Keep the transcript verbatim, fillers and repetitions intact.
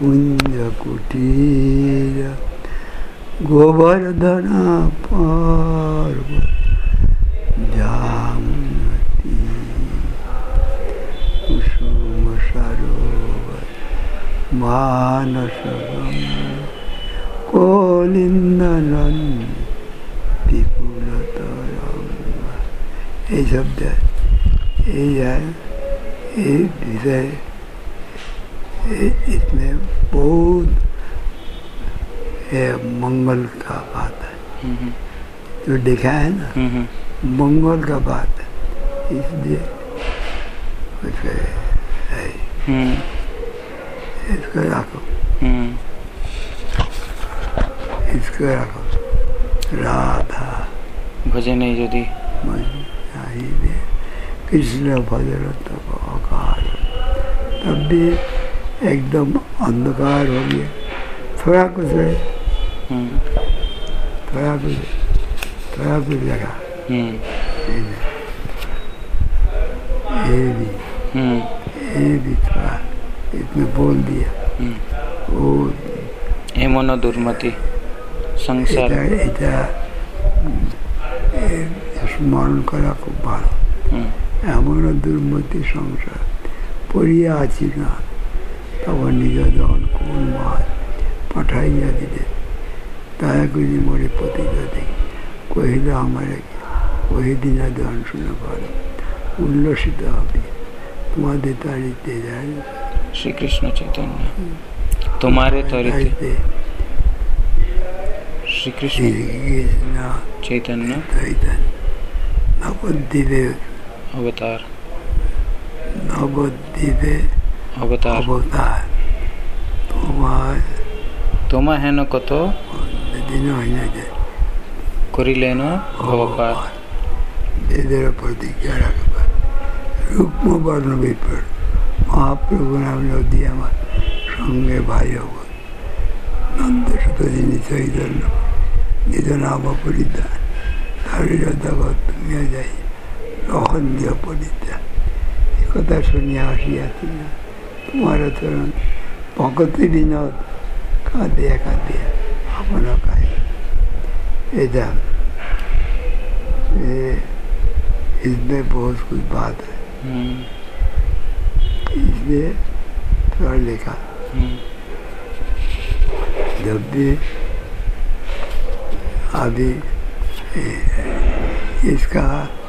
कुंज कुटीर गोवर्धन पर्वत जामुनती कुसुम सरोवर मानस कोलिंदन विपुल तरंग। ये शब्द ये है ये विषय, इसमें बहुत मंगल का बात है जो देखा है ना, मंगल का बात है, इसलिए है इसको रखो, इसको रखो। राधा भजन यदि कृष्ण भजन तब अकाल, तब भी एकदम अंधकार हो गया, थोड़ा कुछ है, थोड़ा कुछ थोड़ा कुछ लगा ये भी ये भी थोड़ा इसमें बोल दिया। वो हे मनो दुर्मति संसार এটা স্মরণ করা খুব ভালো। এমনও দুর্মতি সংসার পড়িয়া আছি না, তখন নিবেদন কোন মাছ পাঠাইয়া দিলে, দয়া করি মোরে পতিতা দেখি, কহিল আমার ওই দিনা দন শুনে পারো, উল্লসিত হবে তোমাদের তারিতে যায়। শ্রীকৃষ্ণ চৈতন্য তোমারে তরিতে শ্রীকৃষ্ণ চৈতন্য নবদ্বীপে অবতার নবদ্বীপে অবতার অবতার তোমার তোমা হেন কত দিন হইয়া যায় করিলেন ভবপার। বেদের প্রতিজ্ঞা রাখবার রুক্ম বর্ণ বিপর মহাপ্রভু নাম নদী আমার সঙ্গে ভাই হব নন্দ সুত যিনি চৈতন্য নিজ নাম পরিধান তার জগৎ তুমিয়া যাই লহন্যীয় পরিধান। এ কথা শুনিয়া আসিয়াছি না তোমার চরণ ভগতি বিনোদ কাঁদিয়া কাঁদিয়া আপন কায়। এটা इसमें बहुत कुछ बात है, इसलिए थोड़ा लिखा। जब भी अभी इसका